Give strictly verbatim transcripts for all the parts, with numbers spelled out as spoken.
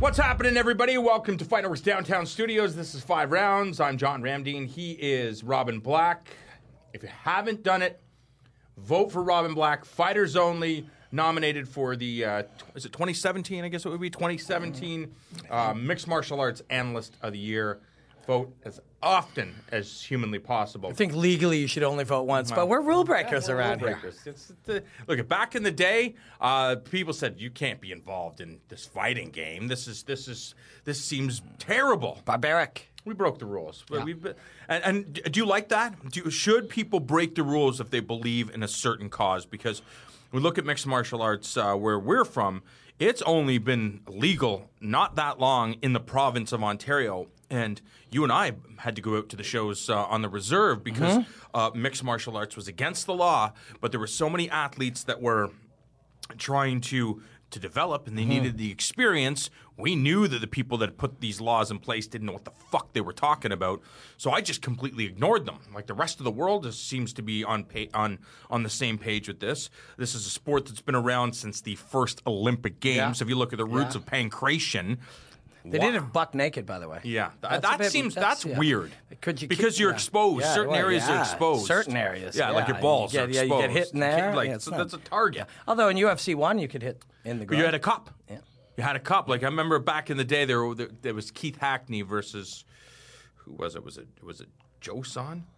What's happening, everybody? Welcome to Fight Network's Downtown Studios. This is Five Rounds. I'm John Ramdeen. He is Robin Black. If you haven't done it, vote for Robin Black. Fighters Only, nominated for the, uh, is it twenty seventeen? I guess it would be twenty seventeen uh, Mixed Martial Arts Analyst of the Year. Vote as often as humanly possible. I think legally you should only vote once, but we're rule breakers Yeah, we're around rule here. breakers. It's the, look, back in the day, uh, people said you can't be involved in this fighting game. This is this is this seems terrible. Barbaric. We broke the rules. Yeah. We've been, and, and do you like that? Do you, should people break the rules if they believe in a certain cause? Because we look at mixed martial arts uh, where we're from. It's only been legal not that long in the province of Ontario. And you and I had to go out to the shows uh, on the reserve because mm-hmm. uh, mixed martial arts was against the law, but there were so many athletes that were trying to to develop, and they mm-hmm. needed the experience. We knew that the people that put these laws in place didn't know what the fuck they were talking about, so I just completely ignored them. Like the rest of the world just seems to be on pa- on on the same page with this. This is a sport that's been around since the first Olympic Games. Yeah. If you look at the roots Yeah. of pancration. They Wow. did it buck naked, by the way. Yeah, That's that a bit- seems that's, yeah. weird. Could you because keep- you're yeah. exposed. Yeah, Certain well, areas yeah. are exposed. Certain areas, yeah, like yeah. your balls You are get- yeah, exposed. you get hit in there. Like Yeah, it's so not- that's a target. Although in U F C one, you could hit in the But ground. you had a cup. Yeah. You had a cup. Like I remember back in the day, there were, there was Keith Hackney versus who was it? Was it was it Joe Son?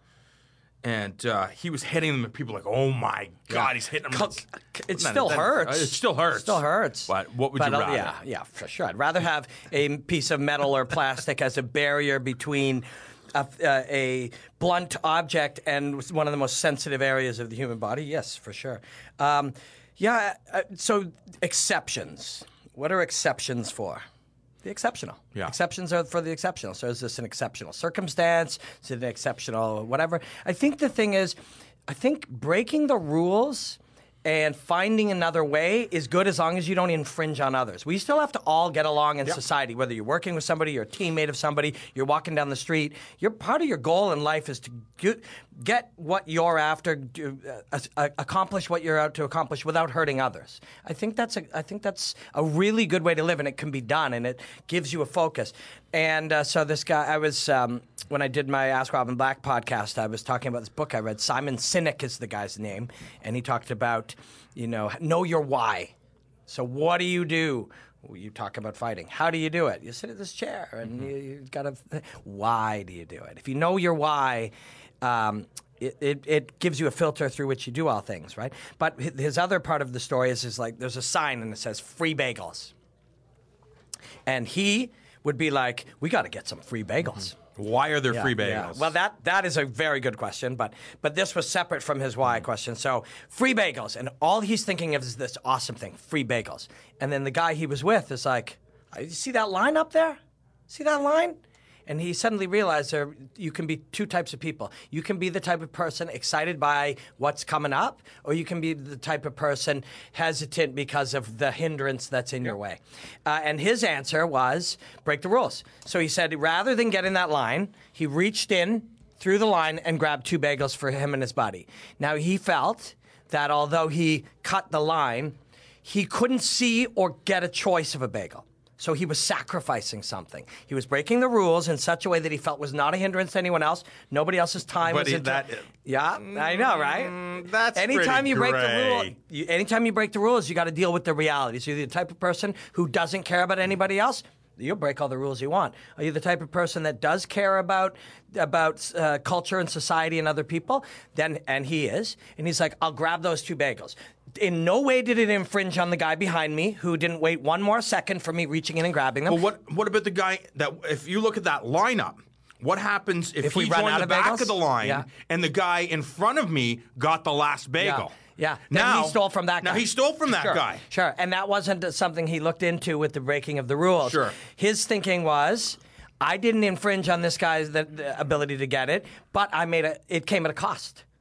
And uh, he was hitting them, and people were like, "Oh my God, he's hitting them!" It No, still that- hurts. It still hurts. Still hurts. But what would But, you uh, rather? Yeah, yeah, for sure. I'd rather have a piece of metal or plastic as a barrier between a, uh, a blunt object and one of the most sensitive areas of the human body. Yes, for sure. Um, yeah. Uh, so exceptions. What are exceptions for? The exceptional. Yeah. Exceptions are for the exceptional. So is this an exceptional circumstance? Is it an exceptional whatever? I think the thing is, I think breaking the rules and finding another way is good as long as you don't infringe on others. We still have to all get along in Yep. society, society, whether you're working with somebody, you're a teammate of somebody, you're walking down the street. Your part of your goal in life is to get, get what you're after, do, uh, uh, accomplish what you're out to accomplish without hurting others. I think that's a, I think that's a really good way to live, and it can be done, and it gives you a focus. And uh, so this guy, I was um, when I did my Ask Robin Black podcast, I was talking about this book I read. Simon Sinek is the guy's name, and he talked about, you know, know your why. So what do you do? Well, you talk about fighting. How do you do it? You sit at this chair, and mm-hmm. you, you got to. Why do you do it? If you know your why, um, it, it it gives you a filter through which you do all things, right? But his other part of the story is, is like there's a sign and it says free bagels, and he would be like, we got to get some free bagels. Mm-hmm. Why are there Yeah, free yeah. bagels? Well, that that is a very good question, but but this was separate from his why question. So free bagels, and all he's thinking of is this awesome thing, free bagels. And then the guy he was with is like, you see that line up there? See that line? And he suddenly realized there you can be two types of people. You can be the type of person excited by what's coming up, or you can be the type of person hesitant because of the hindrance that's in your way. Uh, and his answer was break the rules. So he said rather than get in that line, he reached in through the line and grabbed two bagels for him and his buddy. Now he felt that although he cut the line, he couldn't see or get a choice of a bagel. So he was sacrificing something. He was breaking the rules in such a way that he felt was not a hindrance to anyone else. Nobody else's time But was it- into that- Yeah, I know, right? Mm, that's anytime pretty you break gray. the rule, you, anytime you break the rules, you got to deal with the realities. You're the type of person who doesn't care about anybody else. You'll break all the rules you want. Are you the type of person that does care about about uh, culture and society and other people? Then, and he is, and he's like, I'll grab those two bagels. In no way did it infringe on the guy behind me, who didn't wait one more second for me reaching in and grabbing them. Well, what what about the guy that if you look at that lineup? What happens if, If he we run joined out the of back bagels? of the line Yeah. and the guy in front of me got the last bagel? Yeah, then Now he stole from that guy. Now he stole from that Sure, guy. Sure, and that wasn't something he looked into with the breaking of the rules. Sure. His thinking was, I didn't infringe on this guy's the, the ability to get it, but I made a. It came at a cost.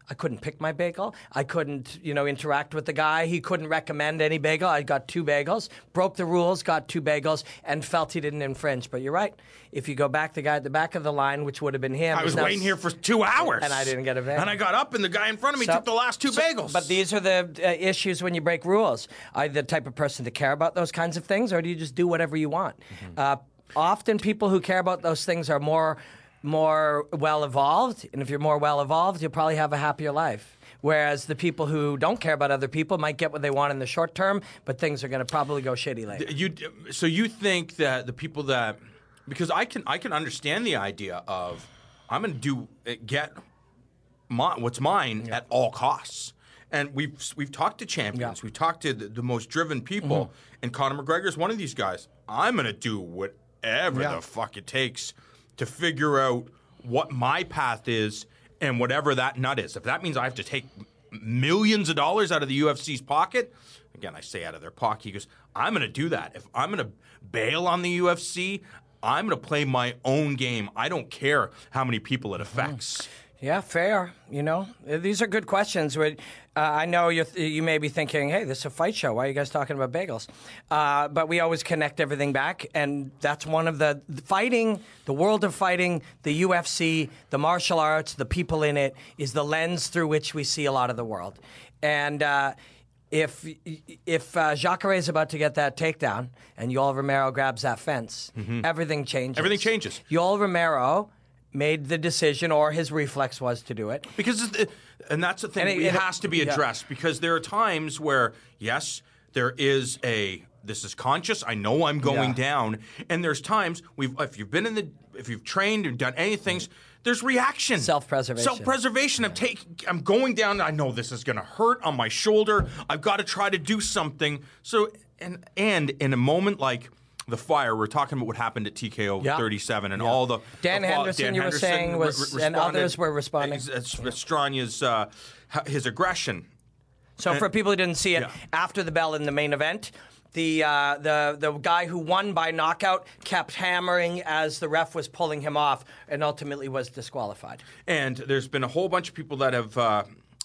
I couldn't pick my bagel. I couldn't, you know, interact with the guy. He couldn't recommend any bagel. I got two bagels, broke the rules, got two bagels, and felt he didn't infringe. But you're right. If you go back, the guy at the back of the line, which would have been him. I was now, waiting here for two hours. And I didn't get a bagel. And I got up, and the guy in front of me So- took the last two so- bagels. But these are the uh, issues when you break rules. Are you the type of person to care about those kinds of things, or do you just do whatever you want? Mm-hmm. Uh, often people who care about those things are more, more well-evolved, and if you're more well-evolved, you'll probably have a happier life. Whereas the people who don't care about other people might get what they want in the short term, but things are going to probably go shitty later. You, so you think that the people that, because I can I can understand the idea of I'm going to do get my, what's mine Yeah. at all costs, and we've we've talked to champions, Yeah. we've talked to the, the most driven people, Mm-hmm. and Conor McGregor is one of these guys. I'm going to do whatever Yeah. the fuck it takes to figure out what my path is. And whatever that nut is, if that means I have to take millions of dollars out of the U F C's pocket, again, I say out of their pocket, he goes, I'm going to do that. If I'm going to bail on the U F C, I'm going to play my own game. I don't care how many people it affects. Yeah, fair. You know, these are good questions. Uh, I know you you may be thinking, hey, this is a fight show. Why are you guys talking about bagels? Uh, but we always connect everything back, and that's one of the, the fighting, the world of fighting, the U F C, the martial arts, the people in it, is the lens through which we see a lot of the world. And uh, if if uh, Jacare is about to get that takedown and Yoel Romero grabs that fence, mm-hmm. everything changes. Everything changes. Yoel Romero made the decision, or his reflex was to do it. Because, it, and that's the thing, And it- it, it- has to be yeah. addressed, because there are times where, yes, there is a, this is conscious, I know I'm going Yeah. down, and there's times, we've if you've been in the, if you've trained and done any things, there's reaction. Self-preservation. Self-preservation. I'm taking, I'm going down, I know this is going to hurt on my shoulder, I've got to try to do something. So, and and in a moment like the fire, we're talking about what happened at T K O Yeah. thirty-seven and Yeah. all the Dan the, Henderson, Dan you were Henderson saying, was- re- re- and responded- others were responding. Ex- ex- Estranya's uh, his aggression. So for people who didn't see it, Yeah. after the bell in the main event, the uh, the the guy who won by knockout kept hammering as the ref was pulling him off, and ultimately was disqualified. And there's been a whole bunch of people that have uh,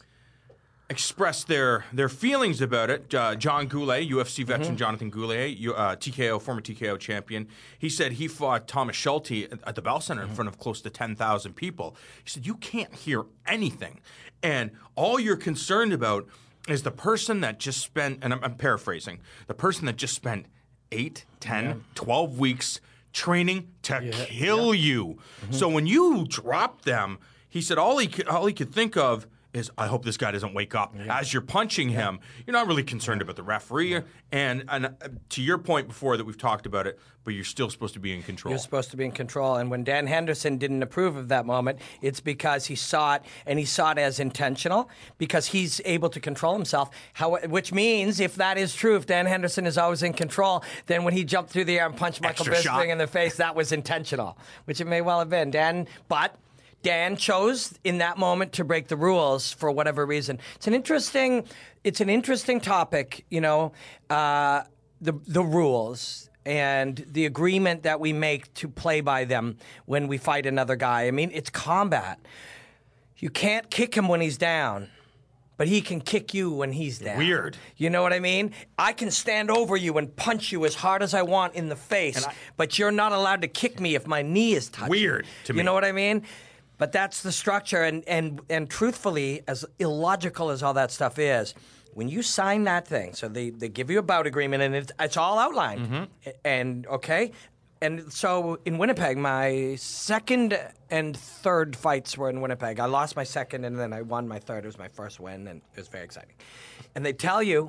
expressed their their feelings about it. Uh, John Goulet, U F C veteran Mm-hmm. Jonathan Goulet, U- uh, T K O, former T K O champion, he said he fought Thomas Schulte at at the Bell Center Mm-hmm. in front of close to ten thousand people. He said, you can't hear anything. And all you're concerned about is the person that just spent, and I'm, I'm paraphrasing, the person that just spent eight, ten, twelve weeks training to kill you. Mm-hmm. So when you drop them, he said all he could, all he could think of is, I hope this guy doesn't wake up. As you're punching him, you're not really concerned about the referee. And, and uh, to your point before that we've talked about it, but you're still supposed to be in control. You're supposed to be in control. And when Dan Henderson didn't approve of that moment, it's because he saw it, and he saw it as intentional, because he's able to control himself. How, which means, if that is true, if Dan Henderson is always in control, then when he jumped through the air and punched Michael Extra shot. Bisping in the face, that was intentional, which it may well have been. Dan, but Dan chose in that moment to break the rules for whatever reason. It's an interesting, it's an interesting topic, you know, uh, the the rules and the agreement that we make to play by them when we fight another guy. I mean, it's combat. You can't kick him when he's down, but he can kick you when he's down. Weird. You know what I mean? I can stand over you and punch you as hard as I want in the face, I- but you're not allowed to kick me if my knee is touching. Weird to You me. know what I mean? But that's the structure, and, and, and truthfully, as illogical as all that stuff is, when you sign that thing, so they, they give you a bout agreement, and it's, it's all outlined. Mm-hmm. And, okay? And so in Winnipeg, my second and third fights were in Winnipeg. I lost my second, and then I won my third. It was my first win, and it was very exciting. And they tell you,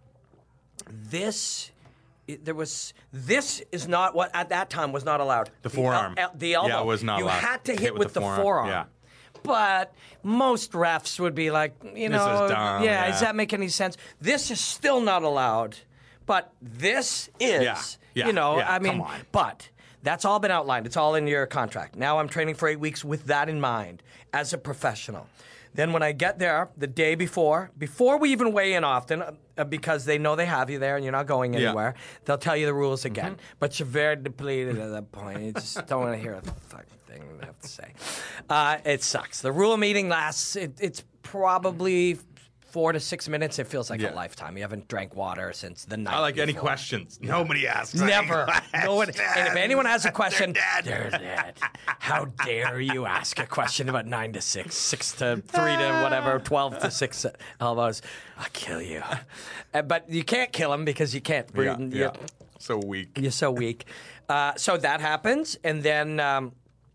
this... It, there was this is not what at that time was not allowed. The forearm. el- the elbow. Yeah, it was not you allowed. had to hit, Hit with, with the, the forearm. forearm. Yeah. But most refs would be like, you This know, is dumb, yeah, yeah. does that make any sense? This is still not allowed, but this is. Yeah, yeah, you know, yeah, I mean, come on. but that's all been outlined. It's all in your contract. Now I'm training for eight weeks with that in mind as a professional. Then when I get there the day before, before we even weigh in often, uh, because they know they have you there and you're not going Yeah. anywhere, they'll tell you the rules again. But you're very depleted at that point. You just don't want to hear a fucking thing they have to say. Uh, it sucks. The rule meeting lasts, it, it's probably four to six minutes. It feels like Yeah. a lifetime. You haven't drank water since the night I like before. any questions. Nobody asks. any Never. No one, questions. and if anyone has a question, They're they're dead. dead. How dare you ask a question about nine to six, six to three to whatever, twelve to six elbows? I'll kill you. Uh, but you can't kill him because you can't breathe. Yeah, You're, yeah. So weak. you're so weak. Uh, so that happens, and then um,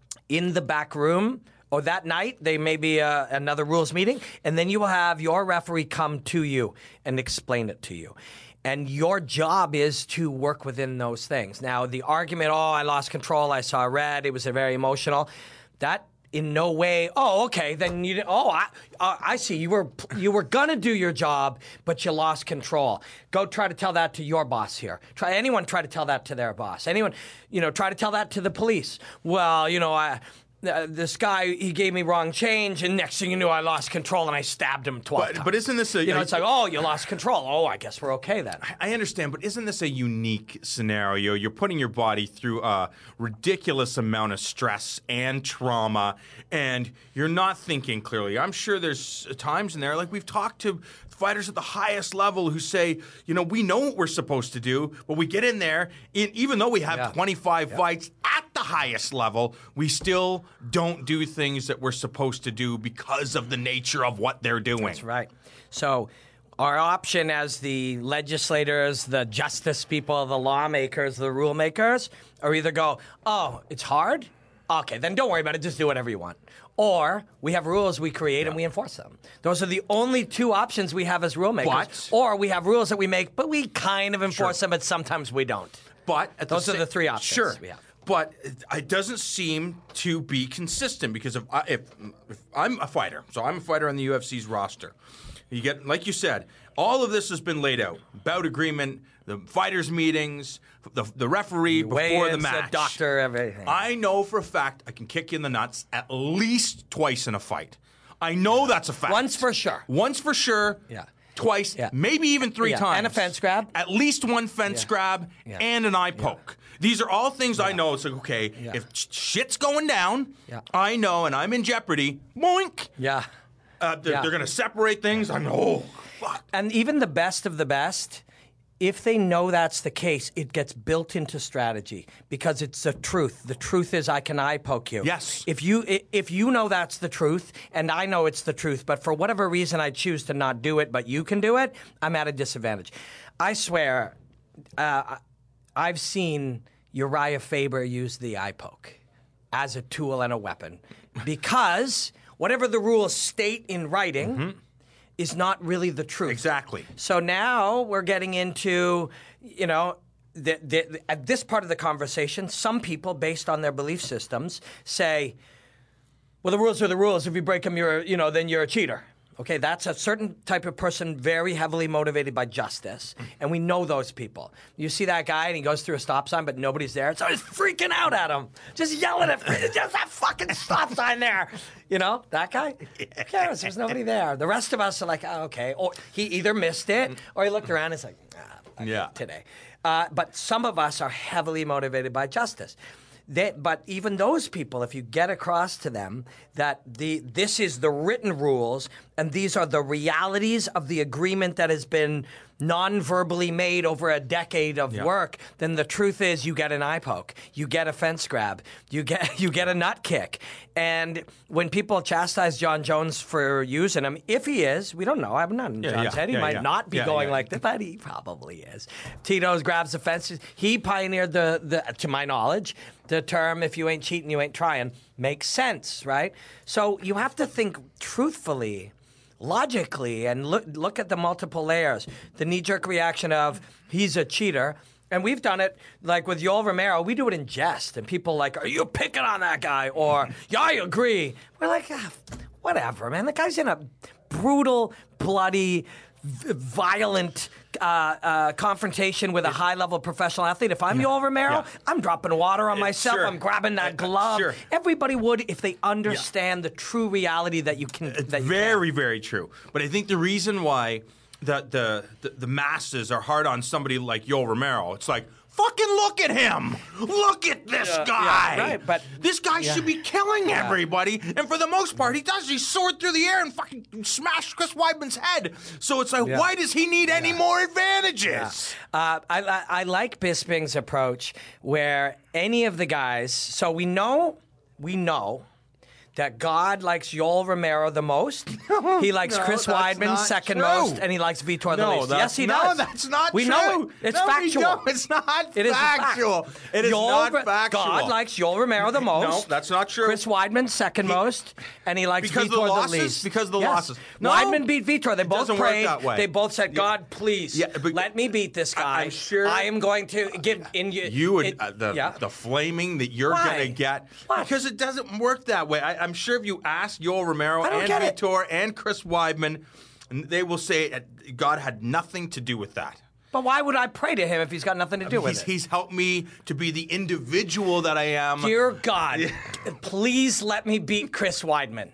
in the back room, or that night, they may be uh, another rules meeting, and then you will have your referee come to you and explain it to you. And your job is to work within those things. Now, the argument, oh, I lost control, I saw red, it was very emotional, that in no way, oh, okay, then you, oh, I, uh, I see, you were you were gonna do your job, but you lost control. Go try to tell that to your boss here. Try anyone try to tell that to their boss. Anyone, you know, try to tell that to the police. Well, you know, I. Uh, this guy, he gave me wrong change, and next thing you knew, I lost control and I stabbed him twelve But, times. but isn't this a? You know, it's like, oh, you lost control. Oh, I guess we're okay then. I understand, but isn't this a unique scenario? You're putting your body through a ridiculous amount of stress and trauma, and you're not thinking clearly. I'm sure there's times in there, like we've talked to fighters at the highest level who say, you know, we know what we're supposed to do, but we get in there, in, even though we have Yeah. twenty-five fights at the highest level, we still don't do things that we're supposed to do because of the nature of what they're doing. That's right. So our option as the legislators, the justice people, the lawmakers, the rule makers, are either go, oh, it's hard? Okay, then don't worry about it. Just do whatever you want. Or we have rules we create and we enforce them. Those are the only two options we have as rule makers. But- or we have rules that we make, but we kind of enforce Sure. them, but sometimes we don't. But at Those the are sa- the three options Sure, we have. but it doesn't seem to be consistent because if, I, if if I'm a fighter, so I'm a fighter on the U F C's roster. You get, like you said, all of this has been laid out: bout agreement, the fighters' meetings, the the referee before the Weigh-ins, match, the doctor, everything. I know for a fact I can kick you in the nuts at least twice in a fight. I know that's a fact. Once for sure. Once for sure. Yeah. Twice, Yeah. maybe even three Yeah, times. and a fence grab. At least one fence Yeah. grab Yeah. and an eye poke. These are all things I know. It's like, okay, Yeah. if sh- shit's going down, Yeah. I know, and I'm in jeopardy, boink. Yeah. Uh, they're Yeah. they're going to separate things. I know. Oh, fuck. And even the best of the best, if they know that's the case, it gets built into strategy because it's the truth. The truth is I can eye poke you. Yes. If you i- if you know that's the truth and I know it's the truth, but for whatever reason I choose to not do it, but you can do it, I'm at a disadvantage. I swear, uh, I've seen Uriah Faber use the eye poke as a tool and a weapon because whatever the rules state in writing is not really the truth. Exactly. So now we're getting into, you know, the, the, at this part of the conversation, some people, based on their belief systems, say, well, the rules are the rules. If you break them, you're, you know, then you're a cheater. Okay, that's a certain type of person very heavily motivated by justice, and we know those people. You see that guy, and he goes through a stop sign, but nobody's there, so he's freaking out at him, just yelling at him, just that fucking stop sign there. You know, that guy? Who cares? There's nobody there. The rest of us are like, oh, okay. Or he either missed it, or he looked around and he's like, ah, Yeah. today. Uh, but some of us are heavily motivated by justice. They, but even those people, if you get across to them that the this is the written rules and these are the realities of the agreement that has been non-verbally made over a decade of Yeah. work, then the truth is you get an eye poke, you get a fence grab, you get you get a nut kick. And when people chastise John Jones for using him, if he is, we don't know. I'm not in Yeah, John's yeah, head. He yeah, might yeah. not be Yeah, going yeah. like this, but he probably is. Tito's grabs the fences. He pioneered the, the, to my knowledge, the term, if you ain't cheating, you ain't trying, makes sense, right? So you have to think truthfully, logically, and look, look at the multiple layers. The knee-jerk reaction of, he's a cheater. And we've done it, like with Yoel Romero, we do it in jest. And people like, are you picking on that guy? Or, yeah, I agree. We're like, ah, whatever, man. The guy's in a brutal, bloody, v- violent uh, uh, confrontation with a high-level professional athlete. If I'm Yoel Romero, Yeah. I'm dropping water on Yeah, myself. sure. I'm grabbing that Uh, glove. sure. Everybody would if they understand the true reality that you can. It's that you very, can. very true. But I think the reason why the, the the the masses are hard on somebody like Yoel Romero, it's like, Fucking look at him! Look at this Yeah, guy! yeah, right, but- this guy yeah. should be killing everybody, and for the most part, he does. He soared through the air and fucking smashed Chris Weidman's head. So it's like, Yeah. why does he need any more advantages? Uh, I, I, I like Bisping's approach where any of the guys, so we know, we know that God likes Yoel Romero the most. He likes no, Chris that's Weidman not second true. most, and he likes Vitor the No, least. that's, Yes, he no, does. that's not we true. know it. It's no, we factual. don't. It's not It is factual. fact. It is Yoel- not factual. God likes Yoel Romero the most. No, that's not true. Chris Weidman second most, and he likes Because Vitor of the losses? least. Because of the Yes. losses. No, Weidman beat Vitor. They it both doesn't work prayed. that way. They both said, Yeah. "God, please Yeah, but- let me beat this guy. I'm sure- I am going to give in you." You would it- uh, the yeah. the flaming that you're Why? gonna get What? because it doesn't work that way. I, I'm sure if you ask Yoel Romero I don't and get it. Vitor and Chris Weidman, and they will say uh, God had nothing to do with that. But why would I pray to him if he's got nothing to do with He's, it? he's helped me to be the individual that I am. Dear God, please let me beat Chris Weidman.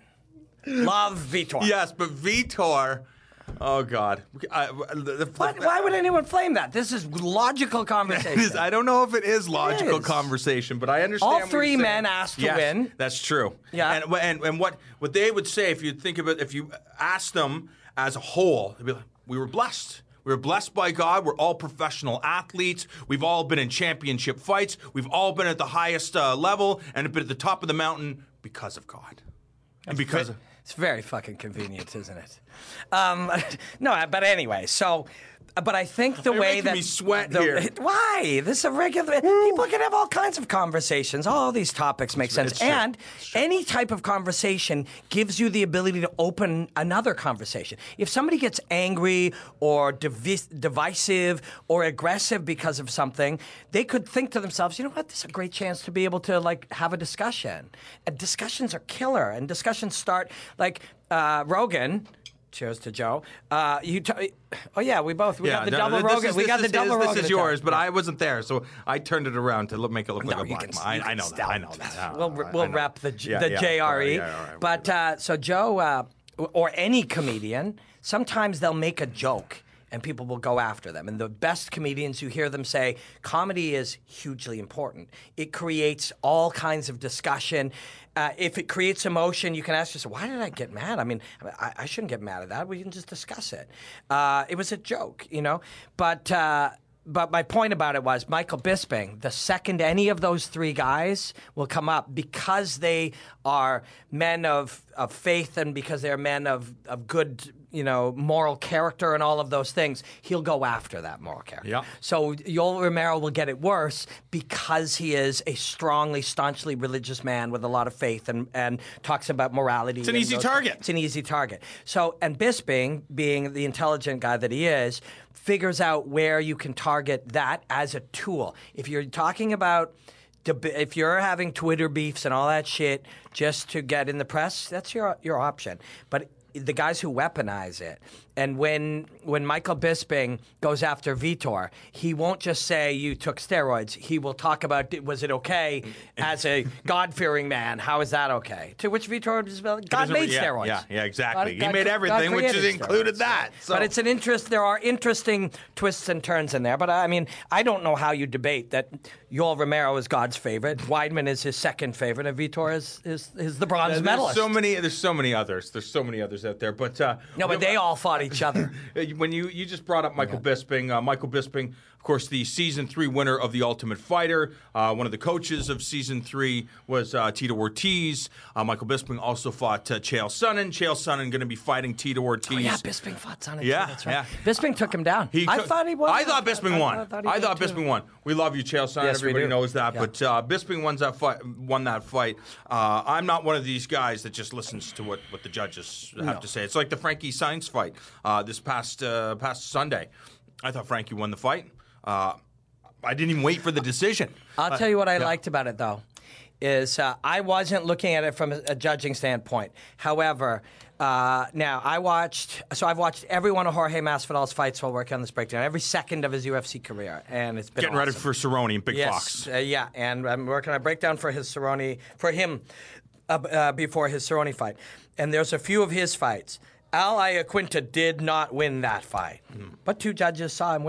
Love Vitor. Yes, but Vitor. Oh God! I, the, the, What? Why would anyone flame that? This is logical conversation. It is- I don't know if it is logical is. conversation, but I understand. All what three you're men saying. asked to Yes, win. That's true. Yeah. And and and what what they would say if you think of it, if you ask them as a whole, they'd be like, "We were blessed. We were blessed by God. We're all professional athletes. We've all been in championship fights. We've all been at the highest uh, level and been at the top of the mountain because of God, and because of." It's very fucking convenient, isn't it? Um, no, but anyway, so. But I think the You're way making that me sweat the- here. Why? This is a regular. People can have all kinds of conversations. All these topics make sense, it's true. and any type of conversation gives you the ability to open another conversation. If somebody gets angry or divis- divisive or aggressive because of something, they could think to themselves, "You know what? This is a great chance to be able to like have a discussion." And discussions are killer, and discussions start like uh, Rogan. Cheers to Joe. Uh, you t- oh yeah, we both we got the no, double this Rogan. is- we this got the is double his, Rogan. This is attack. yours, but I wasn't there, so I turned it around to look, make it look No, like a you black can- man. you I, can I know still- that. I know that. We'll I- I we'll know. wrap the J- Yeah, the yeah, J R E. all right, all right, But uh, so Joe uh, or any comedian, sometimes they'll make a joke. And people will go after them. And the best comedians, you hear them say, comedy is hugely important. It creates all kinds of discussion. Uh, if it creates emotion, you can ask yourself, why did I get mad? I mean, I, I shouldn't get mad at that. We can just discuss it. Uh, it was a joke, you know? But... Uh, But my point about it was Michael Bisping, the second any of those three guys will come up because they are men of, of faith and because they're men of, of good, you know, moral character and all of those things, he'll go after that moral character. Yeah. So Yoel Romero will get it worse because he is a strongly, staunchly religious man with a lot of faith and, and talks about morality. It's an and easy those- target. It's an easy target. So, and Bisping, being the intelligent guy that he is, figures out where you can target that as a tool. If you're talking about, deb- if you're having Twitter beefs and all that shit just to get in the press, that's your your option. But the guys who weaponize it, and when when Michael Bisping goes after Vitor, he won't just say you took steroids. He will talk about was it okay as a God-fearing man? How is that okay? To which Vitor is God doesn't- made yeah, steroids. yeah, yeah, exactly. He God- made God- everything, God which has created included steroids. that. So. But it's an interest. There are interesting twists and turns in there. But I mean, I don't know how you debate that Yoel Romero is God's favorite, Weidman is his second favorite, and Vitor is is, is the bronze there's medalist. so many. There's so many others. There's so many others out there. But uh, no, but they all fought each other. When you, you just brought up Michael Bisping, uh, Michael Bisping, of course, the season three winner of The Ultimate Fighter. Uh, one of the coaches of season three was uh, Tito Ortiz. Uh, Michael Bisping also fought uh, Chael Sonnen. Chael Sonnen going to be fighting Tito Ortiz. Oh, yeah, Bisping fought Sonnen. too, Yeah, that's right. yeah. Bisping took him down. He I took- thought he won. I thought Bisping won. I, I thought, thought, he did, too. Bisping won. We love you, Chael Sonnen. Yes, we Everybody do. knows that. Yeah. But uh, Bisping won that fight. Won that fight. Uh, I'm not one of these guys that just listens to what, what the judges have No. to say. It's like the Frankie Sainz fight uh, this past uh, past Sunday. I thought Frankie won the fight. Uh, I didn't even wait for the decision. I'll tell you what I yeah. liked about it, though, is uh, I wasn't looking at it from a, a judging standpoint. However, uh, now I watched, so I've watched every one of Jorge Masvidal's fights while working on this breakdown, every second of his U F C career, and it's been Getting ready awesome. for Cerrone and Big Yes, Fox. uh, yeah, and I'm working on a breakdown for his Cerrone, for him uh, uh, before his Cerrone fight, and there's a few of his fights. Al Iaquinta did not win that fight, Hmm. but two judges saw him winning it.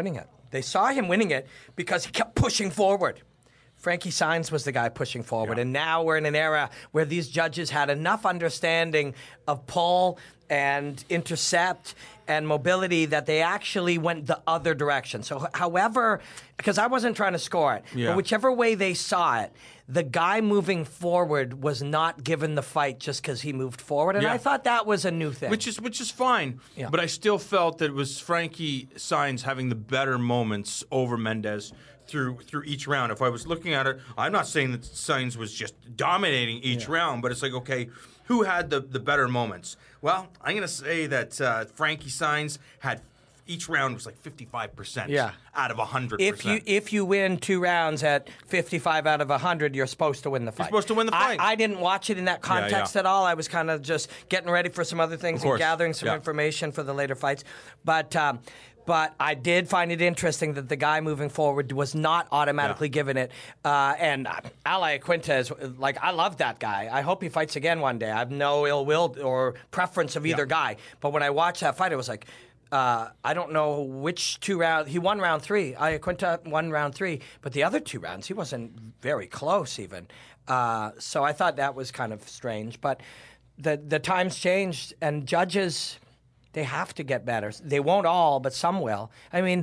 They saw him winning it because he kept pushing forward. Frankie Saenz was the guy pushing forward. Yeah. And now we're in an era where these judges had enough understanding of pull and intercept and mobility that they actually went the other direction. So however, because I wasn't trying to score it, Yeah. but whichever way they saw it, the guy moving forward was not given the fight just because he moved forward. And Yeah. I thought that was a new thing. Which is which is fine, Yeah. but I still felt that it was Frankie Saenz having the better moments over Mendes through through each round. If I was looking at it, I'm not saying that Saenz was just dominating each Yeah. round, but it's like, okay, who had the, the better moments? Well, I'm going to say that uh, Frankie Saenz had each round was like fifty-five percent Yeah. out of one hundred If percent. you if you win two rounds at fifty-five out of one hundred, you're supposed to win the fight. You're supposed to win the fight. I, I didn't watch it in that context yeah. at all. I was kind of just getting ready for some other things Of and course. gathering some Yeah. information for the later fights. But um, but I did find it interesting that the guy moving forward was not automatically Yeah. given it. Uh, and uh, Ali Quintes, like, I love that guy. I hope he fights again one day. I have no ill will or preference of either Yeah. guy. But when I watched that fight, it was like, Uh, I don't know which two rounds. He won round three. Iaquinta won round three, but the other two rounds, he wasn't very close even. Uh, so I thought that was kind of strange. But the the times changed, and judges, they have to get better. They won't all, but some will. I mean,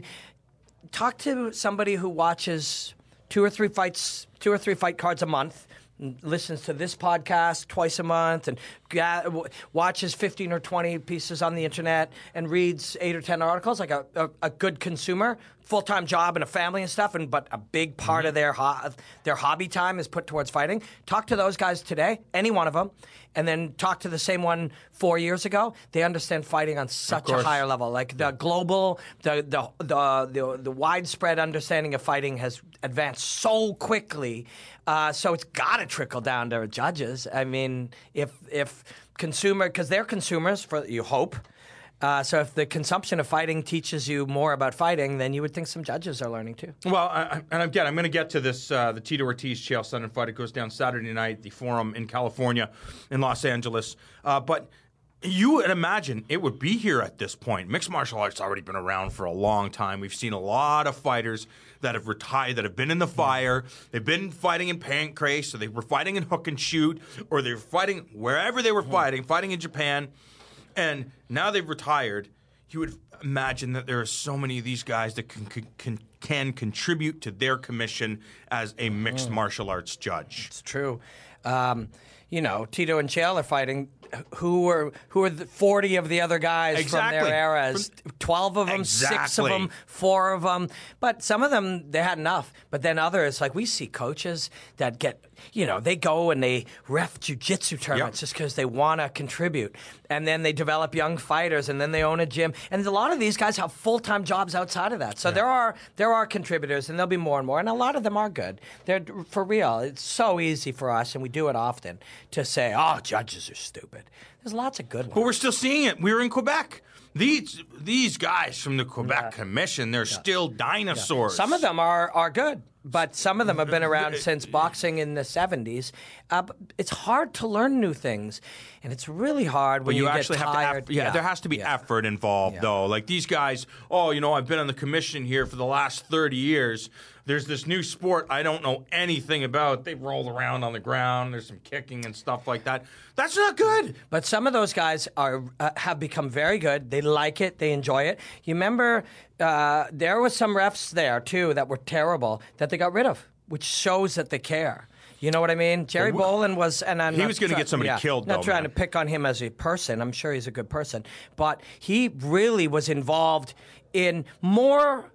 talk to somebody who watches two or three fights, two or three fight cards a month, and listens to this podcast twice a month, and ga- w- watches fifteen or twenty pieces on the internet, and reads eight or ten articles, like a, a, a good consumer, full-time job and a family and stuff, and but a big part Mm-hmm. of their ho- their hobby time is put towards fighting. Talk to those guys today, any one of them, and then talk to the same one four years ago. They understand fighting on such a course. higher level. Like the global, the the, the the the widespread understanding of fighting has advanced so quickly. Uh, so it's got to trickle down to judges. I mean, if if consumer, because they're consumers, for you hope. Uh, so if the consumption of fighting teaches you more about fighting, then you would think some judges are learning too. Well, I, I- and again, I'm going to get to this, uh, the Tito Ortiz Chael Sonnen fight. It goes down Saturday night, the Forum in California, in Los Angeles. Uh, but you would imagine it would be here at this point. Mixed martial arts already been around for a long time. We've seen a lot of fighters that have retired, that have been in the fire. They've been fighting in Pancrase, or they were fighting in Hook and Shoot, or they were fighting wherever they were fighting, fighting in Japan. And now they've retired. You would imagine that there are so many of these guys that can can, can contribute to their commission as a mixed martial arts judge. It's true. Um, you know, Tito and Chael are fighting. Who are who are the forty of the other guys Exactly. from their eras? Twelve of them, six of Exactly. them, four of them. But some of them they had enough. But then others, like we see coaches that get, you know, they go and they ref jiu-jitsu tournaments Yep. just because they want to contribute, and then they develop young fighters, and then they own a gym. And a lot of these guys have full-time jobs outside of that. So there are there are contributors, and there'll be more and more. And a lot of them are good. They're for real. It's so easy for us, and we do it often, to say, "Oh, judges are stupid." There's lots of good ones. But we're still seeing it. We're in Quebec. These these guys from the Quebec Yeah. Commission, they're still dinosaurs. Some of them are, are good, but some of them have been around since boxing in the seventies. Uh, but it's hard to learn new things, and it's really hard But when you, you, actually get have tired. to, eff- yeah, there has to be yeah. effort involved, Yeah. though. Like these guys, oh, you know, I've been on the commission here for the last thirty years. There's this new sport I don't know anything about. They roll around on the ground. There's some kicking and stuff like that. That's not good. But some of those guys are uh, have become very good. They like it. They enjoy it. You remember uh, there was some refs there, too, that were terrible that they got rid of, which shows that they care. You know what I mean? Jerry Well, Boland was, and I'm he not was gonna try- get somebody yeah, killed, Not though, trying man. to pick on him as a person. I'm sure he's a good person, but he really was involved in more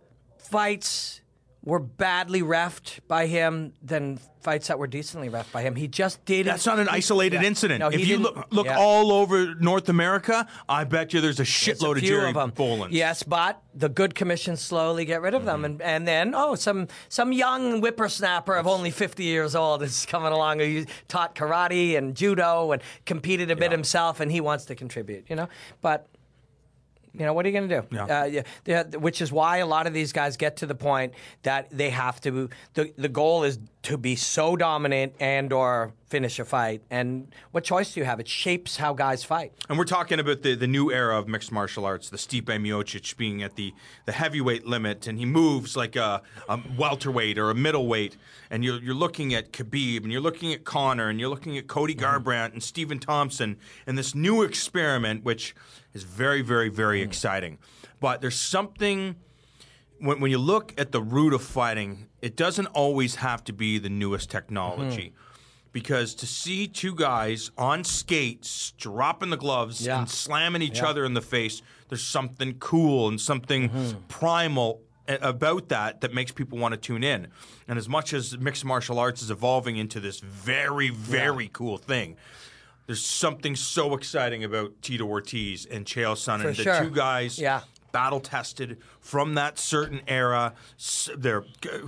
fights were badly reffed by him than fights that were decently reffed by him. He just didn't. That's not an he- isolated yeah. incident. No, he if you didn't- look, look yeah. all over North America, I bet you there's a There's shitload a of few Jerry of them. Bolands. Yes, but the good commissions slowly get rid of them, and and then oh, some some young whippersnapper of only fifty years old is coming along who taught karate and judo and competed a bit Yeah. himself, and he wants to contribute. You know, but. You know, what are you going to do? Yeah. Uh, yeah, yeah, which is why a lot of these guys get to the point that they have to. The the goal is to be so dominant and or finish a fight. And what choice do you have? It shapes how guys fight. And we're talking about the, the new era of mixed martial arts, the Stipe Miocic being at the, the heavyweight limit, and he moves like a, a welterweight or a middleweight. And you're, you're looking at Khabib, and you're looking at Conor, and you're looking at Cody Garbrandt and Stephen Thompson, and this new experiment, which is very, very, very mm. exciting. But there's something... When, when you look at the root of fighting, it doesn't always have to be the newest technology. Mm-hmm. Because to see two guys on skates dropping the gloves yeah. and slamming each yeah. other in the face, there's something cool and something mm-hmm. primal about that that makes people want to tune in. And as much as mixed martial arts is evolving into this very, very yeah. cool thing, there's something so exciting about Tito Ortiz and Chael Sonnen. For the sure. two guys... Yeah. battle tested from that certain era. They're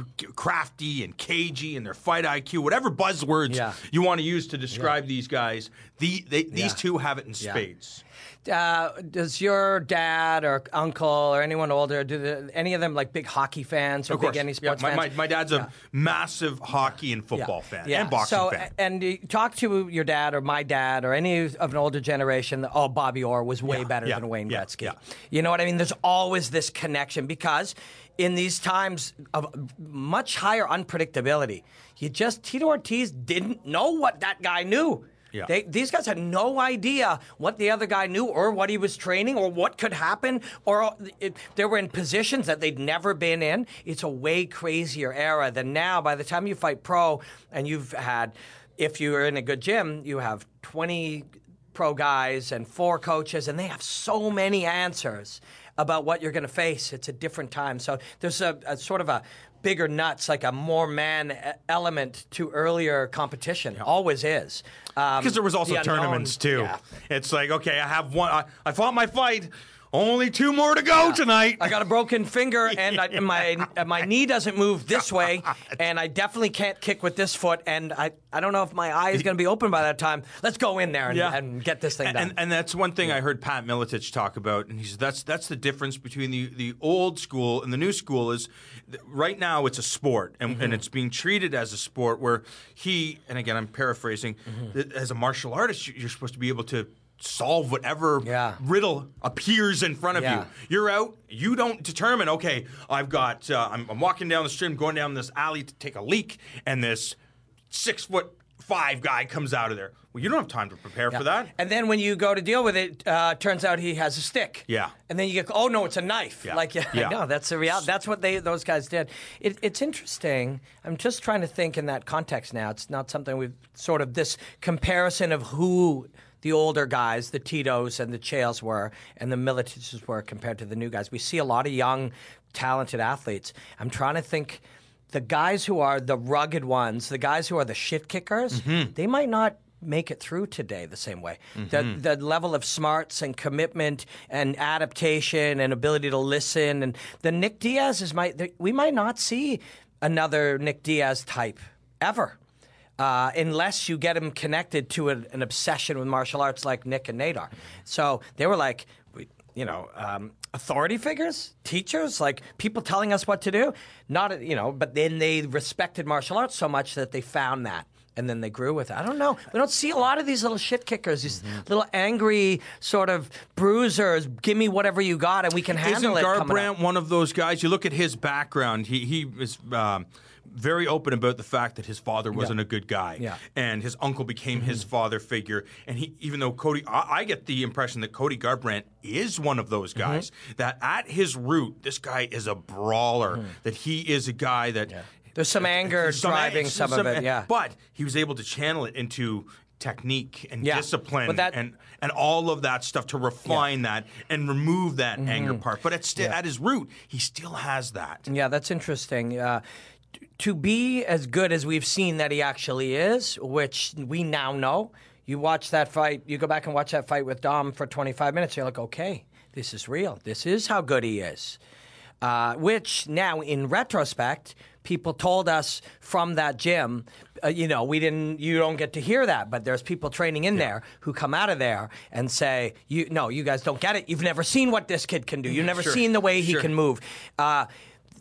crafty and cagey, and their fight I Q, whatever buzzwords yeah. you want to use to describe yeah. these guys. The, they, these yeah. two have it in yeah. spades. Uh, does your dad or uncle or anyone older, do the, any of them like big hockey fans or Of course. big any sports yeah, my, fans? My, my dad's yeah. a massive hockey and football yeah. fan yeah. and boxing so, fan. And you talk to your dad or my dad or any of an older generation, oh, Bobby Orr was way yeah. better yeah. than Wayne yeah. Gretzky. Yeah. You know what I mean? There's always this connection because in these times of much higher unpredictability, you just, Tito Ortiz didn't know what that guy knew. Yeah. They, these guys had no idea what the other guy knew or what he was training or what could happen, or it, they were in positions that they'd never been in. It's a way crazier era than now. By the time you fight pro and you've had, if you're in a good gym, you have twenty pro guys and four coaches, and they have so many answers about what you're going to face. It's a different time. So there's a, a sort of a bigger nuts, like a more man element to earlier competition. Yeah. Always is. Um, because there was also the tournaments, too. Yeah. It's like, okay, I have one. I, I fought my fight. Only two more to go yeah. tonight. I got a broken finger, and I, my my knee doesn't move this way, and I definitely can't kick with this foot, and I, I don't know if my eye is going to be open by that time. Let's go in there and, yeah. and get this thing done. And, and that's one thing yeah. I heard Pat Miletich talk about, and he said that's that's the difference between the, the old school and the new school is right now it's a sport, and, mm-hmm. and it's being treated as a sport where he, and again I'm paraphrasing, mm-hmm. as a martial artist you're supposed to be able to solve whatever yeah. riddle appears in front of yeah. you. You're out. You don't determine, okay, I've got, uh, I'm, I'm walking down the street, I'm going down this alley to take a leak, and this six foot five guy comes out of there. Well, you don't have time to prepare yeah. for that. And then when you go to deal with it, uh, turns out he has a stick. Yeah. And then you get, oh no, it's a knife. Yeah. Like, yeah, yeah. no, that's the reality. That's what they those guys did. It, it's interesting. I'm just trying to think in that context now. It's not something we've sort of this comparison of who the older guys, the Titos and the Chaels were, and the Miletiches were compared to the new guys. We see a lot of young, talented athletes. I'm trying to think, the guys who are the rugged ones, the guys who are the shit kickers, mm-hmm. they might not make it through today the same way. Mm-hmm. The the level of smarts and commitment and adaptation and ability to listen, and the Nick Diaz's might we might not see another Nick Diaz type ever. Uh, unless you get him connected to an, an obsession with martial arts like Nick and Nadar. So they were like, you know, um, authority figures, teachers, like people telling us what to do. Not, you know, but then they respected martial arts so much that they found that. And then they grew with it. I don't know. We don't see a lot of these little shit kickers, these mm-hmm. little angry sort of bruisers. Give me whatever you got, and we can handle Isn't it. Isn't Garbrandt one of those guys? You look at his background. He he is um, very open about the fact that his father wasn't yeah. a good guy, yeah. and his uncle became mm-hmm. his father figure. And he, even though Cody, I, I get the impression that Cody Garbrandt is one of those guys. Mm-hmm. That at his root, this guy is a brawler. Mm-hmm. That he is a guy that. Yeah. There's some anger some, driving some, some of it, yeah. But he was able to channel it into technique and yeah. discipline that, and and all of that stuff to refine yeah. that and remove that mm-hmm. anger part. But it's yeah. at his root, he still has that. Yeah, that's interesting. Uh, to be as good as we've seen that he actually is, which we now know, you watch that fight, you go back and watch that fight with Dom for twenty-five minutes, you're like, okay, this is real. This is how good he is. Uh, which now, in retrospect, people told us from that gym, uh, you know, we didn't, you don't get to hear that, but there's people training in yeah. there who come out of there and say, you no, you guys don't get it. You've never seen what this kid can do. You've never sure. seen the way he sure. can move. Uh,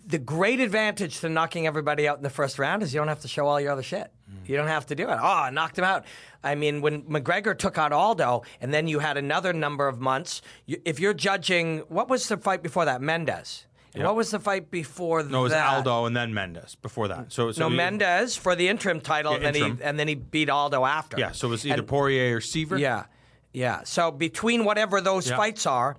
the great advantage to knocking everybody out in the first round is you don't have to show all your other shit. Mm. You don't have to do it. Oh, I knocked him out. I mean, when McGregor took out Aldo, and then you had another number of months, you, if you're judging, what was the fight before that? Mendes. Yep. What was the fight before that? No, it was Aldo and then Mendes before that. So, so no, he, Mendes for the interim title, yeah, and, interim. Then he, and then he beat Aldo after. Yeah, so it was either and, Poirier or Seaver? Yeah, yeah. So between whatever those yeah. fights are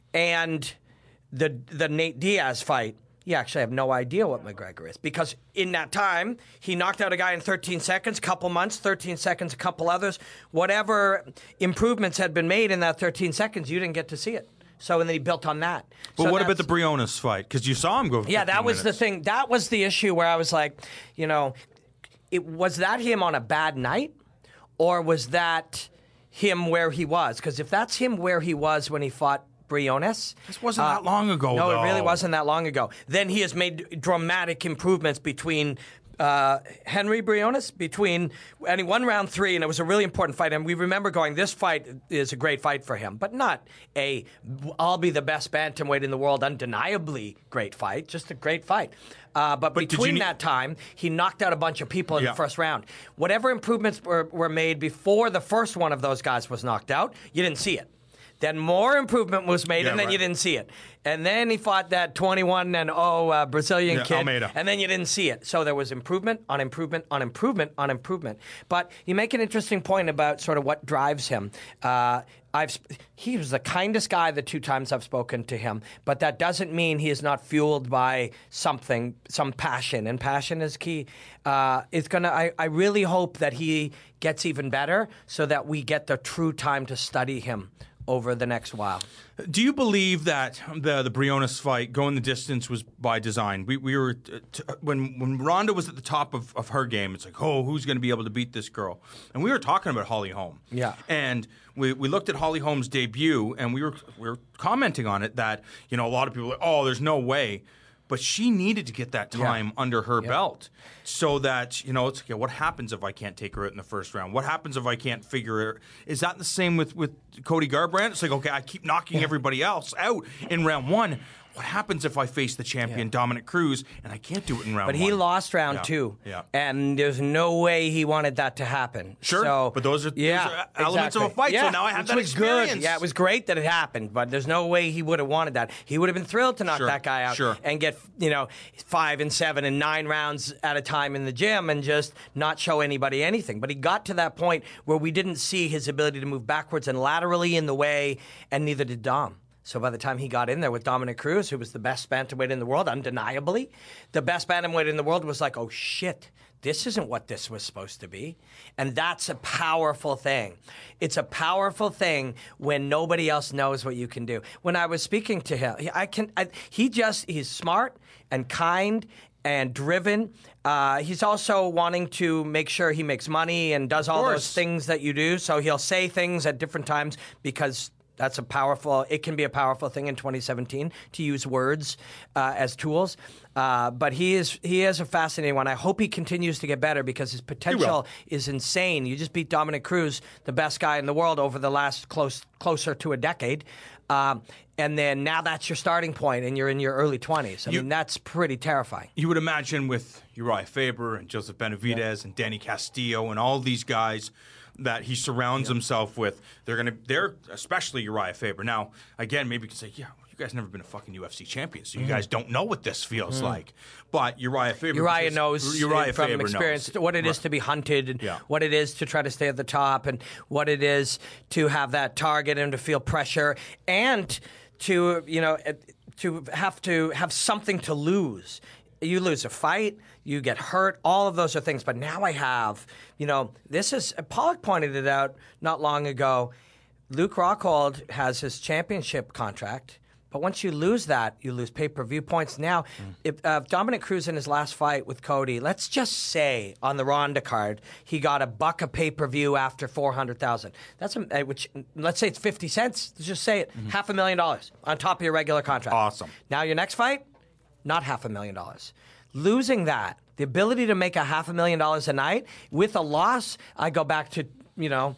and the the Nate Diaz fight, you actually have no idea what McGregor is. Because in that time, he knocked out a guy in thirteen seconds, couple months, thirteen seconds, a couple others. Whatever improvements had been made in that thirteen seconds, you didn't get to see it. So, and then he built on that. But so what about the Briones fight? Because you saw him go for Yeah, that was minutes. the thing. That was the issue where I was like, you know, it was that him on a bad night? Or was that him where he was? Because if that's him where he was when he fought Briones. This wasn't uh, that long ago, No, though. it really wasn't that long ago. Then he has made dramatic improvements between uh, Henry Briones, between and he won round three, and it was a really important fight. And we remember going, this fight is a great fight for him, but not a, I'll be the best bantamweight in the world, undeniably great fight, just a great fight. Uh, but, but between need- that time, he knocked out a bunch of people in yeah. the first round. Whatever improvements were, were made before the first one of those guys was knocked out, you didn't see it. Then more improvement was made, yeah, and then right. you didn't see it. And then he fought that twenty-one and oh uh, Brazilian yeah, kid, Almeida. and then you didn't see it. So there was improvement on improvement on improvement on improvement. But you make an interesting point about sort of what drives him. Uh, I've he was the kindest guy the two times I've spoken to him, but that doesn't mean he is not fueled by something, some passion, and passion is key. Uh, it's gonna. I, I really hope that he gets even better, so that we get the true time to study him over the next while. Do you believe that the the Briones fight, going the distance, was by design? We we were t- t- when when Ronda was at the top of, of her game. It's like, oh, who's going to be able to beat this girl? And we were talking about Holly Holm. Yeah. And we we looked at Holly Holm's debut, and we were we were commenting on it that you know a lot of people were like, oh, there's no way. But she needed to get that time Yeah. under her Yeah. belt so that, you know, it's okay, what happens if I can't take her out in the first round? What happens if I can't figure it? Is that the same with, with Cody Garbrandt? It's like, okay, I keep knocking Yeah. everybody else out in round one. What happens if I face the champion, Yeah. Dominic Cruz, and I can't do it in round But one? he lost round Yeah. two, Yeah. and there's no way he wanted that to happen. Sure, so, but those are- those yeah, are elements of a exactly. fight, so Yeah, now I have which that was experience. Good. Yeah, it was great that it happened, but there's no way he would have wanted that. He would have been thrilled to knock Sure, that guy out sure. and get you know five and seven and nine rounds at a time in the gym and just not show anybody anything. But he got to that point where we didn't see his ability to move backwards and laterally in the way, and neither did Dom. So by the time he got in there with Dominic Cruz, who was the best bantamweight in the world, undeniably, the best bantamweight in the world was like, oh shit, this isn't what this was supposed to be. And that's a powerful thing. It's a powerful thing when nobody else knows what you can do. When I was speaking to him, I can. I, he just, he's smart and kind and driven. Uh, he's also wanting to make sure he makes money and does all those things that you do. So he'll say things at different times because that's a powerful, it can be a powerful thing in twenty seventeen to use words uh, as tools. Uh, but he is he is a fascinating one. I hope he continues to get better because his potential is insane. You just beat Dominic Cruz, the best guy in the world over the last close closer to a decade. Um, and then now that's your starting point and you're in your early twenties. I You- mean, that's pretty terrifying. You would imagine with Uriah Faber and Joseph Benavidez and Danny Castillo and all these guys that he surrounds himself with, they're going to, they're, especially Uriah Faber. Now, again, maybe you can say, yeah, you guys never been a fucking U F C champion, so you Mm. guys don't know what this feels like. But Uriah Faber, Uriah because knows Uriah from Faber experience knows. what it is Right. to be hunted and Yeah. what it is to try to stay at the top and what it is to have that target and to feel pressure and to, you know, to have to have something to lose. You lose a fight, you get hurt, all of those are things. But now I have, you know, this is, Pollock pointed it out not long ago. Luke Rockhold has his championship contract. But once you lose that, you lose pay-per-view points. Now, mm. if uh, Dominic Cruz in his last fight with Cody, let's just say on the Ronda card, he got a buck a pay-per-view after four hundred thousand dollars. That's a, which, let's say it's fifty cents. Let's just say it, mm-hmm. half a million dollars on top of your regular contract. Awesome. Now your next fight, not half a million dollars. Losing that, the ability to make a half a million dollars a night with a loss, I go back to, you know,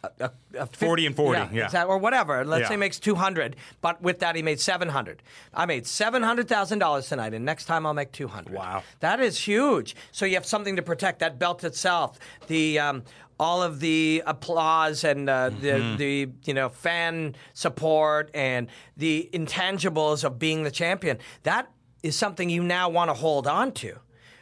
a, a forty and forty, yeah. exactly, or whatever. Let's Yeah. say he makes two hundred, but with that he made seven hundred. I made seven hundred thousand dollars tonight, and next time I'll make two hundred. Wow. That is huge. So you have something to protect. That belt itself, the um, all of the applause and uh, Mm-hmm. the the you know fan support and the intangibles of being the champion. That is something you now want to hold on to,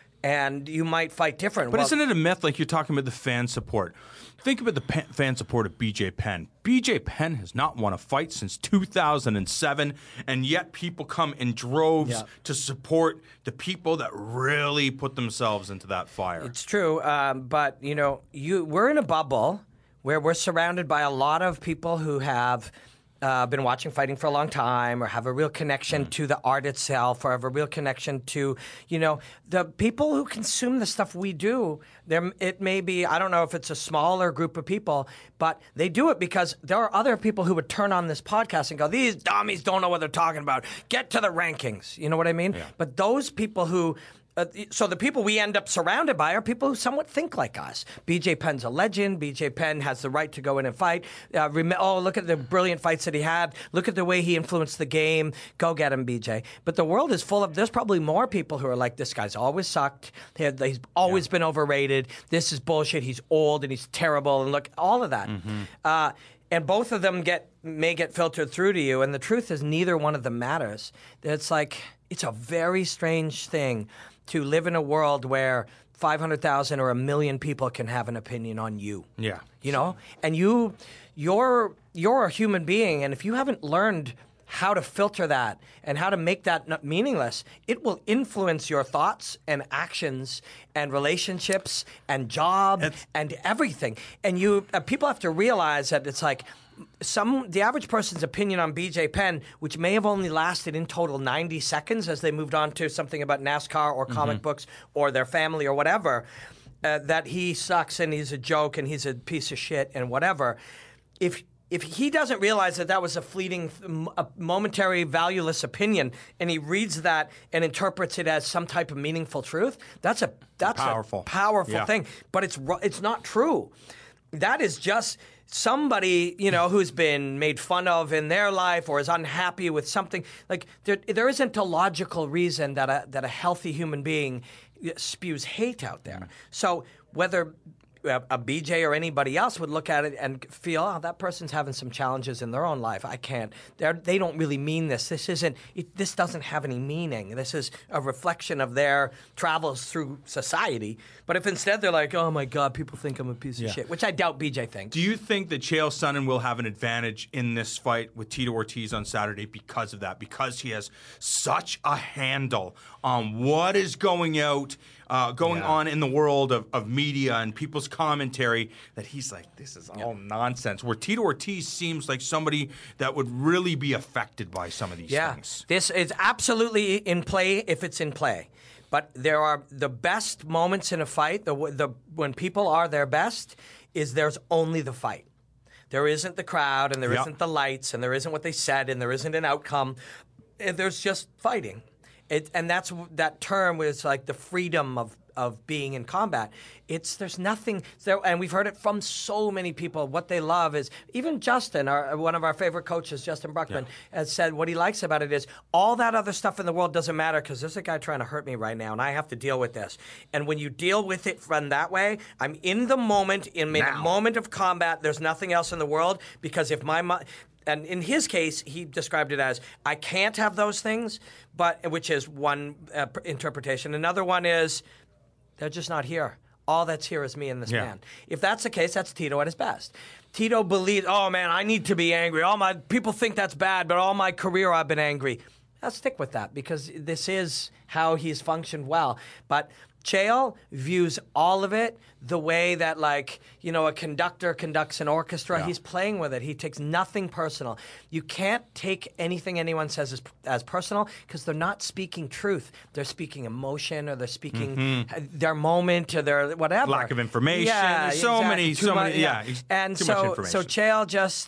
and you might fight different. But Well, isn't it a myth, like you're talking about the fan support? Think about the pa- fan support of B J Penn. B J Penn has not won a fight since two thousand seven, and yet people come in droves Yeah. to support the people that really put themselves into that fire. It's true, um, but you know, you we're in a bubble where we're surrounded by a lot of people who have uh, been watching fighting for a long time, or have a real connection to the art itself, or have a real connection to, you know, the people who consume the stuff we do. There, it may be, I don't know if it's a smaller group of people, but they do it because there are other people who would turn on this podcast and go, "These dummies don't know what they're talking about. Get to the rankings." You know what I mean? But those people who Uh, so the people we end up surrounded by are people who somewhat think like us. B J Penn's a legend. B J Penn has the right to go in and fight. Uh, rem- oh, look at the brilliant fights that he had. Look at the way he influenced the game. Go get him, B J. But the world is full of, there's probably more people who are like, this guy's always sucked. He had, he's always Yeah. been overrated. This is bullshit. He's old and he's terrible. And look, all of that. Mm-hmm. Uh, and both of them get may get filtered through to you. And the truth is neither one of them matters. It's like, it's a very strange thing to live in a world where five hundred thousand or a million people can have an opinion on you. Yeah. You know? And you, you're, you're a human being, and if you haven't learned how to filter that and how to make that not meaningless, it will influence your thoughts and actions and relationships and job It's- and everything. And you, uh, people have to realize that it's like, some the average person's opinion on B J Penn, which may have only lasted in total ninety seconds as they moved on to something about NASCAR or comic Mm-hmm. books or their family or whatever, uh, that he sucks and he's a joke and he's a piece of shit and whatever. If if he doesn't realize that that was a fleeting, a momentary, valueless opinion, and he reads that and interprets it as some type of meaningful truth, that's a that's Powerful. a powerful Yeah. thing. But it's ru- it's not true. That is just somebody, you know, who's been made fun of in their life or is unhappy with something. Like there, there isn't a logical reason that a that a healthy human being spews hate out there. So whether a, a B J or anybody else would look at it and feel, oh, that person's having some challenges in their own life. I can't. They're, they don't really mean this. This isn't. It, this doesn't have any meaning. This is a reflection of their travels through society. But if instead they're like, oh my God, people think I'm a piece of Yeah. shit, which I doubt B J thinks. Do you think that Chael Sonnen will have an advantage in this fight with Tito Ortiz on Saturday because of that? Because he has such a handle on what is going out, uh, going Yeah. on in the world of, of media and people's commentary, that he's like, this is all nonsense. Where Tito Ortiz seems like somebody that would really be affected by some of these Yeah, things. this is absolutely in play if it's in play. But there are the best moments in a fight, the, the when people are their best, is there's only the fight. There isn't the crowd, and there Yep. not the lights, and there isn't what they said, and there isn't an outcome. And there's just fighting. It, and that's that term was like the freedom of, of being in combat. It's there's nothing there, and we've heard it from so many people. What they love is even Justin, our, one of our favorite coaches, Justin Bruckman, has said what he likes about it is all that other stuff in the world doesn't matter because there's a guy trying to hurt me right now, and I have to deal with this. And when you deal with it from that way, I'm in the moment, in a Now. moment of combat. There's nothing else in the world because if my mind. And in his case, he described it as, I can't have those things, but which is one uh, p- interpretation. Another one is, they're just not here. All that's here is me and this Yeah. man. If that's the case, that's Tito at his best. Tito believes, oh man, I need to be angry. All my people think that's bad, but all my career I've been angry. I'll stick with that because this is how he's functioned well. But Chael views all of it the way that, like, you know, a conductor conducts an orchestra. Yeah. He's playing with it. He takes nothing personal. You can't take anything anyone says as, as personal because they're not speaking truth. They're speaking emotion or they're speaking their moment or their whatever. Lack of information. Yeah, There's so exactly. many- Too so mu- many- yeah, And too much so, information. so Chael just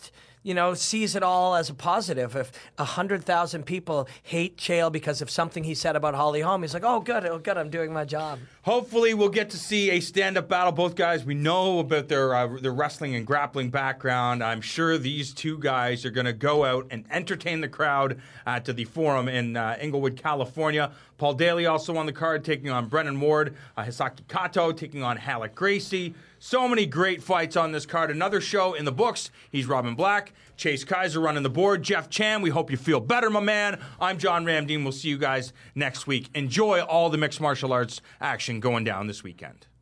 you know, sees it all as a positive. If one hundred thousand people hate Chael because of something he said about Holly Holm, he's like, oh, good, oh, good, I'm doing my job. Hopefully we'll get to see a stand-up battle. Both guys, we know about their uh, their wrestling and grappling background. I'm sure these two guys are going to go out and entertain the crowd at the Forum in uh, Inglewood, California. Paul Daly also on the card, taking on Brennan Ward. Uh, Hisaki Kato taking on Halleck Gracie. So many great fights on this card. Another show in the books. He's Robin Black. Chase Kaiser running the board. Jeff Chan, we hope you feel better, my man. I'm John Ramdeen. We'll see you guys next week. Enjoy all the mixed martial arts action going down this weekend.